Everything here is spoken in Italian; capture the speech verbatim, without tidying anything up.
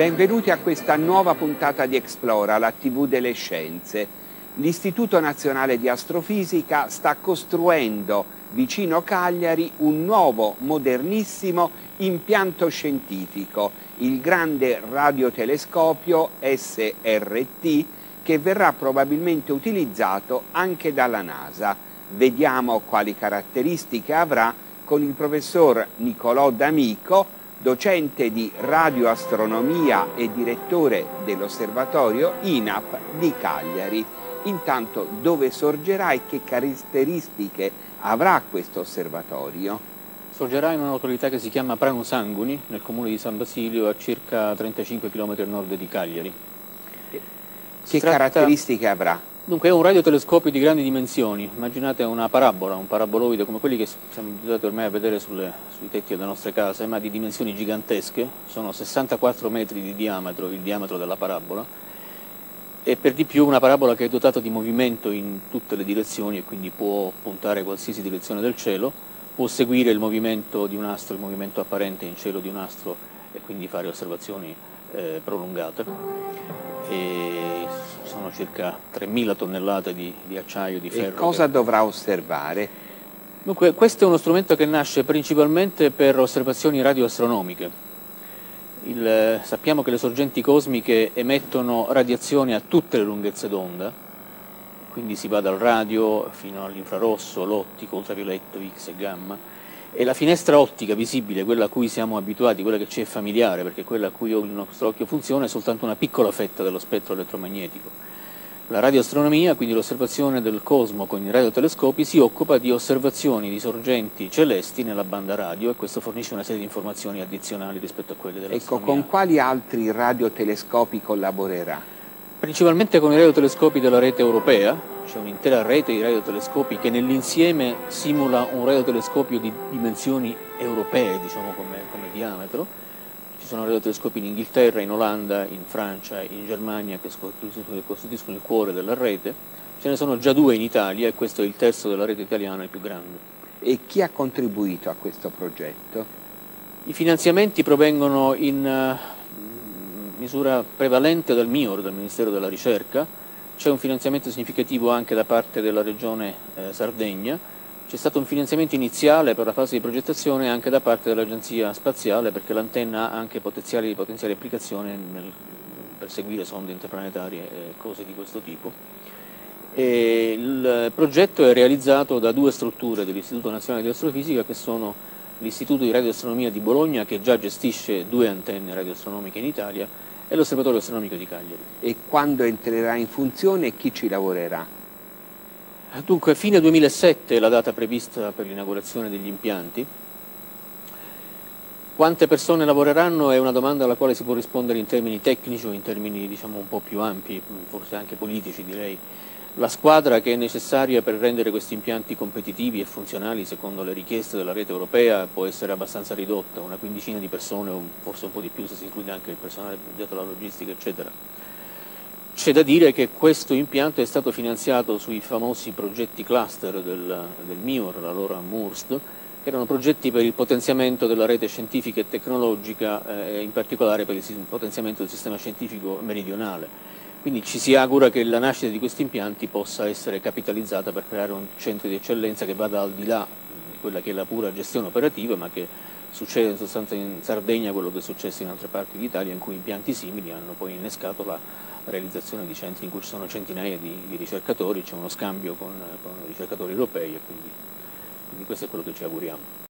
Benvenuti a questa nuova puntata di Explora, la tivù delle scienze. L'Istituto Nazionale di Astrofisica sta costruendo vicino Cagliari un nuovo, modernissimo impianto scientifico, il grande radiotelescopio S R T, che verrà probabilmente utilizzato anche dalla NASA. Vediamo quali caratteristiche avrà con il professor Nicolò D'Amico, docente di radioastronomia e direttore dell'osservatorio I N A P di Cagliari. Intanto, dove sorgerà e che caratteristiche avrà questo osservatorio? Sorgerà in una località che si chiama Prano Sanguni, nel comune di San Basilio, a circa trentacinque chilometri a nord di Cagliari. Che tratta... caratteristiche avrà? Dunque è un radiotelescopio di grandi dimensioni, immaginate una parabola, un paraboloide come quelli che siamo abituati ormai a vedere sulle, sui tetti delle nostre case, ma di dimensioni gigantesche, sono sessantaquattro metri di diametro, il diametro della parabola, e per di più una parabola che è dotata di movimento in tutte le direzioni e quindi può puntare qualsiasi direzione del cielo, può seguire il movimento di un astro, il movimento apparente in cielo di un astro e quindi fare osservazioni eh, prolungate. E sono circa tremila tonnellate di, di acciaio, di ferro. E cosa che... dovrà osservare? Dunque, questo è uno strumento che nasce principalmente per osservazioni radioastronomiche. Il, sappiamo che le sorgenti cosmiche emettono radiazioni a tutte le lunghezze d'onda, quindi si va dal radio fino all'infrarosso, l'ottico, ultravioletto, X e gamma, e la finestra ottica visibile, quella a cui siamo abituati, quella che ci è familiare, perché quella a cui il nostro occhio funziona, è soltanto una piccola fetta dello spettro elettromagnetico. La radioastronomia, quindi l'osservazione del cosmo con i radiotelescopi, si occupa di osservazioni di sorgenti celesti nella banda radio e questo fornisce una serie di informazioni addizionali rispetto a quelle dell'astronomia. Ecco, con quali altri radiotelescopi collaborerà? Principalmente con i radiotelescopi della rete europea. C'è un'intera rete di radiotelescopi che nell'insieme simula un radiotelescopio di dimensioni europee, diciamo come, come diametro. Ci sono radiotelescopi in Inghilterra, in Olanda, in Francia, in Germania che costituiscono il cuore della rete. Ce ne sono già due in Italia e questo è il terzo della rete italiana, il più grande. E chi ha contribuito a questo progetto? I finanziamenti provengono in misura prevalente dal M I O R, dal Ministero della Ricerca. C'è un finanziamento significativo anche da parte della Regione eh, Sardegna, c'è stato un finanziamento iniziale per la fase di progettazione anche da parte dell'Agenzia Spaziale perché l'antenna ha anche potenziali, potenziali applicazioni nel, per seguire sonde interplanetarie e cose di questo tipo. E il progetto è realizzato da due strutture dell'Istituto Nazionale di Astrofisica che sono l'Istituto di Radioastronomia di Bologna che già gestisce due antenne radioastronomiche in Italia e l'Osservatorio Astronomico di Cagliari. E quando entrerà in funzione e chi ci lavorerà? Dunque, fine duemilasette è la data prevista per l'inaugurazione degli impianti. Quante persone lavoreranno è una domanda alla quale si può rispondere in termini tecnici o in termini diciamo un po' più ampi, forse anche politici direi. La squadra che è necessaria per rendere questi impianti competitivi e funzionali secondo le richieste della rete europea può essere abbastanza ridotta, una quindicina di persone o forse un po' di più se si include anche il personale dietro la logistica eccetera. C'è da dire che questo impianto è stato finanziato sui famosi progetti cluster del, del M I O R, allora MURST, che erano progetti per il potenziamento della rete scientifica e tecnologica e eh, in particolare per il potenziamento del sistema scientifico meridionale. Quindi ci si augura che la nascita di questi impianti possa essere capitalizzata per creare un centro di eccellenza che vada al di là di quella che è la pura gestione operativa, ma che succede in sostanza in Sardegna quello che è successo in altre parti d'Italia, in cui impianti simili hanno poi innescato la realizzazione di centri in cui ci sono centinaia di, di ricercatori, c'è uno scambio con, con ricercatori europei e quindi, quindi questo è quello che ci auguriamo.